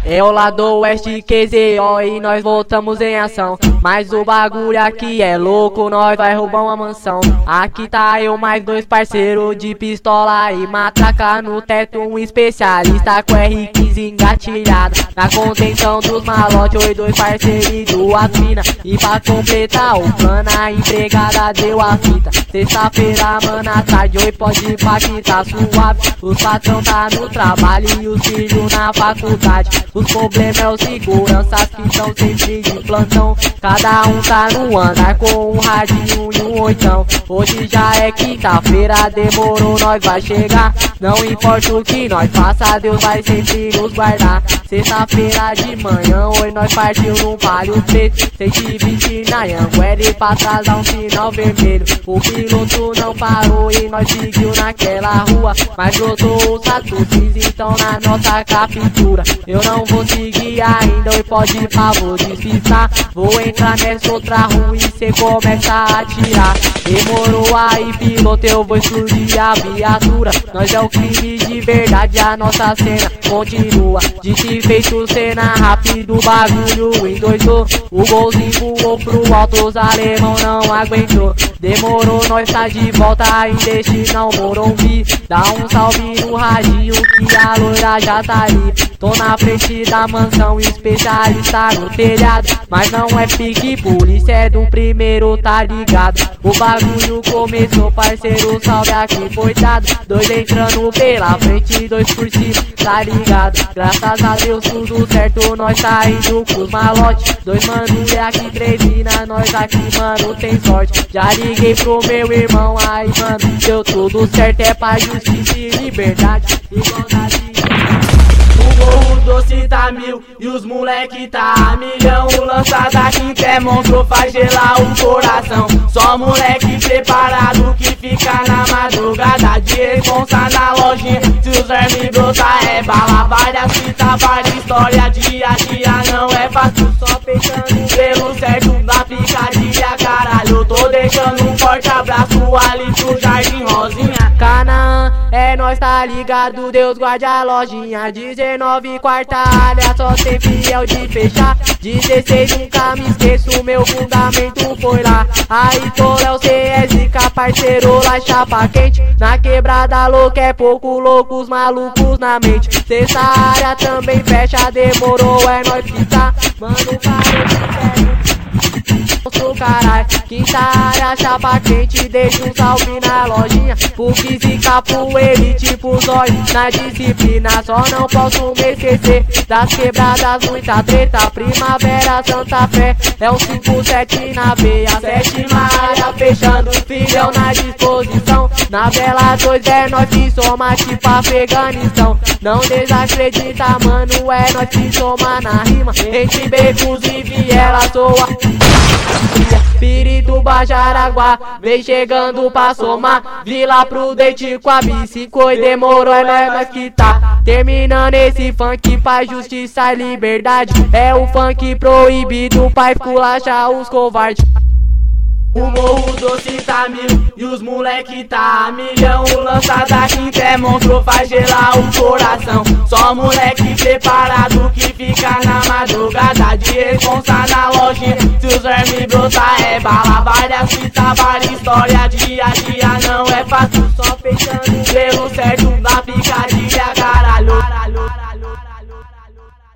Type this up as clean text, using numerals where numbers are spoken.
É o lado oeste QZO e nós voltamos em ação. Mas o bagulho aqui é louco, nós vai roubar uma mansão. Aqui tá eu mais dois parceiros de pistola e matraca no teto. Um especialista com R15 engatilhado na contenção dos malotes. Oi, dois parceiros e duas mina. E pra completar o plano a empregada deu a fita. Sexta-feira, mano, à tarde, oi, pode ir pra que tá suave. Os patrão tá no trabalho e os filhos na faculdade. Os problemas é os seguranças que estão sempre de plantão. Cada um tá no andar com um radinho e um oitão. Hoje já é quinta-feira, demorou, nós vai chegar. Não importa o que nós faça, Deus vai sempre nos guardar. Sexta-feira de manhã, oi, nós partiu num palio preto. 120 na Anguera pra trás dá um sinal vermelho. O piloto não parou e nós seguiu naquela rua. Mas brotou os ratos, então na nossa captura. Eu não vou seguir ainda, oi, pode ir pra vou despistar. Vou entrar nessa outra rua e cê começa a atirar. Demorou aí, piloto, eu vou explodir a viatura. Nós é o crime de verdade, a nossa cena continua. Dito e feito, cena rápido, bagulho endoidou. O golzinho voou pro alto, os alemão não aguentou. Demorou, nós tá de volta em destino Morumbi. Dá um salve no radinho que a loira já tá ali. Tô na frente da mansão, especialista no telhado. Mas não é pique, polícia é do primeiro, tá ligado? O bagulho começou, parceiro, salve aqui foi dado. Dois entrando pela frente, dois por cima, tá ligado? Graças a Deus tudo certo, nós tá indo com os malotes. Dois mano e aqui três mina, nós aqui mano tem sorte. Já liguei pro meu irmão, aí mano, deu tudo certo. É pra justiça e liberdade, igualdade. O morro doce tá mil e os moleque tá a milhão. O lança daqui que é monstro faz gelar o coração. Só moleque preparado que fica na madrugada. De responsa na lojinha, se os vermes brotar é bala. Várias fitas, várias história, dia a dia não é fácil. Só fechando pelo certo da picadilha, caralho. Tô deixando um forte abraço ali pro Jardim Rosinha. Canaã, é nós tá ligado, Deus guarde a lojinha. 19 quarta área, só tem fiel de fechar. 16 nunca me esqueço, meu fundamento foi lá. Aí tô Léo CSK, parceiro lá chapa quente. Na quebrada louca é pouco louco, os malucos na mente. Sexta área também fecha, demorou, é nós que tá. Mano, cara, sou caralho, quinta área, chapa quente, deixa um salve na lojinha. Porque se capoeira, tipo zóio na disciplina. Só não posso me esquecer das quebradas, muita treta. Primavera, Santa Fé, é um 5-7 na veia. Sétima área fechando, filhão na disposição. Na vela 2 é nós que soma tipo Afeganistão. Não desacredita, mano, é nós que soma na rima. Entre becos e viela, soa Pirituba, Jaraguá, vem chegando pra somar. Vila Prudente com a B5 e demorou, é nós que tá. Terminando esse funk pra justiça e liberdade. É o funk proibido pra esculachar os covardes. O morro doce tá mil e os moleque tá a milhão. O lança daqui que é monstro faz gelar o coração. Só moleque preparado que fica na madrugada. De responsa na lojinha, se os vermes brotar é bala. Várias fitas, várias história, dia a dia não é fácil. Só fechando pelo certo da picadilha, caralho.